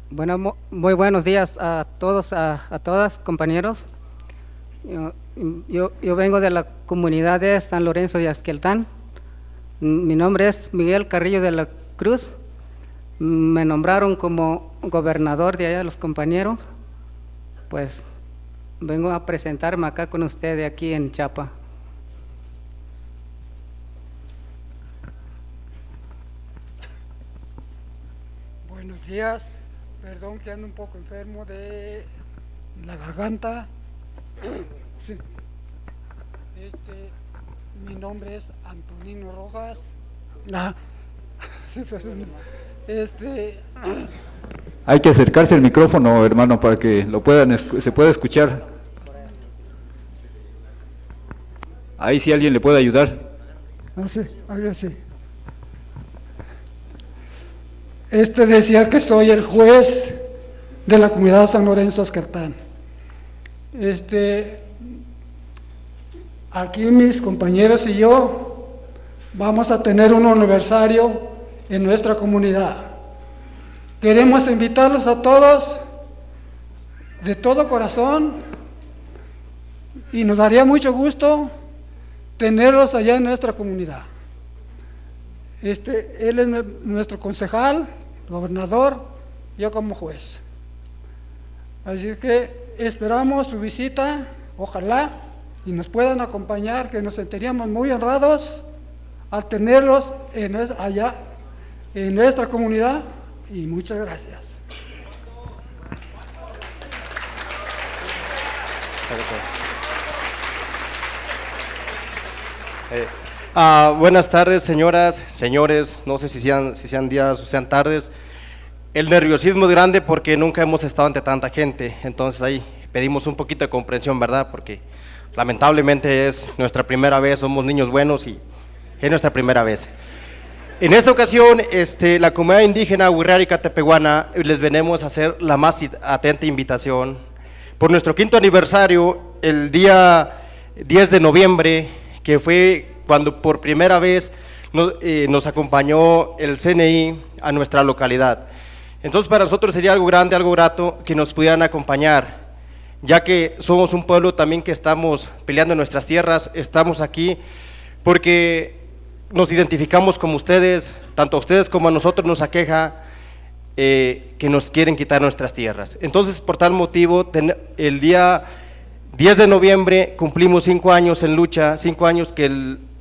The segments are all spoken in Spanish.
Bueno, muy buenos días a todos, a todas, compañeros. Yo, yo vengo de la comunidad de San Lorenzo de Azqueltán. Mi nombre es Miguel Carrillo de la Cruz. Me nombraron como gobernador de allá los compañeros. Pues vengo a presentarme acá con ustedes aquí en Chiapa. Buenos días, perdón que ando un poco enfermo de la garganta. Sí. Mi nombre es Antonino Rojas. Sí, perdón. Hay que acercarse al micrófono, hermano, para que se pueda escuchar. Ahí sí alguien le puede ayudar. Sí, ahí sí. Decía que soy el juez de la comunidad de San Lorenzo Azqueltán. Aquí mis compañeros y yo vamos a tener un aniversario en nuestra comunidad. Queremos invitarlos a todos de todo corazón y nos daría mucho gusto tenerlos allá en nuestra comunidad. Él es nuestro concejal, gobernador, yo como juez. Así que esperamos su visita, ojalá, y nos puedan acompañar, que nos sentiríamos muy honrados al tenerlos allá en nuestra comunidad, y muchas gracias. Buenas tardes, señoras, señores, no sé si sean días o sean tardes. El nerviosismo es grande porque nunca hemos estado ante tanta gente, entonces ahí pedimos un poquito de comprensión, ¿verdad? Porque lamentablemente es nuestra primera vez, somos niños buenos y es nuestra primera vez. En esta ocasión, la comunidad indígena Huirrárica Tepehuana les venimos a hacer la más atenta invitación por nuestro 5º aniversario, el día 10 de noviembre, que fue cuando por primera vez nos acompañó el CNI a nuestra localidad. Entonces para nosotros sería algo grande, algo grato que nos pudieran acompañar, ya que somos un pueblo también que estamos peleando en nuestras tierras, estamos aquí porque nos identificamos como ustedes, tanto a ustedes como a nosotros nos aqueja que nos quieren quitar nuestras tierras. Entonces por tal motivo el día 10 de noviembre cumplimos 5 años en lucha, 5 años que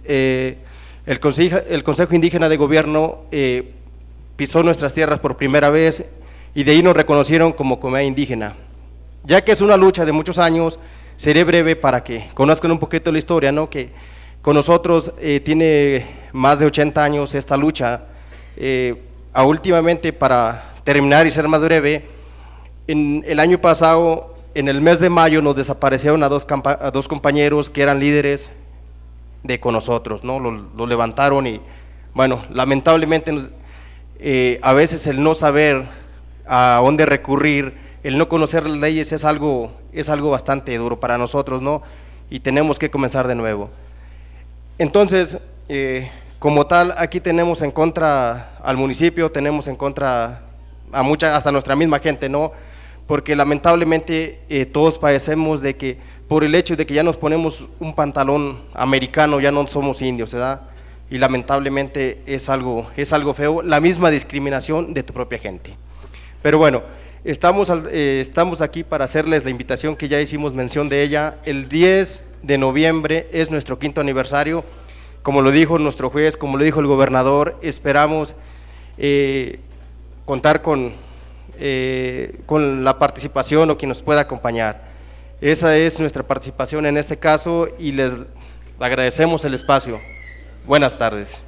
el Consejo Indígena de Gobierno pisó nuestras tierras por primera vez y de ahí nos reconocieron como comunidad indígena. Ya que es una lucha de muchos años, seré breve para que conozcan un poquito la historia, ¿no? Que con nosotros tiene más de 80 años esta lucha. Últimamente, para terminar y ser más breve, en el año pasado, en el mes de mayo, nos desaparecieron a dos compañeros que eran líderes con nosotros, ¿no? Lo levantaron y, bueno, lamentablemente a veces el no saber a dónde recurrir, el no conocer las leyes es algo bastante duro para nosotros, ¿no? Y tenemos que comenzar de nuevo. Entonces, como tal, aquí tenemos en contra al municipio, tenemos en contra a hasta nuestra misma gente, ¿no? Porque lamentablemente todos padecemos de que por el hecho de que ya nos ponemos un pantalón americano, ya no somos indios, ¿verdad? Y lamentablemente es algo feo, la misma discriminación de tu propia gente. Pero bueno, estamos aquí para hacerles la invitación que ya hicimos mención de ella. El 10 de noviembre es nuestro 5º aniversario, como lo dijo nuestro juez, como lo dijo el gobernador, esperamos contar con la participación o quien nos pueda acompañar. Esa es nuestra participación en este caso y les agradecemos el espacio. Buenas tardes.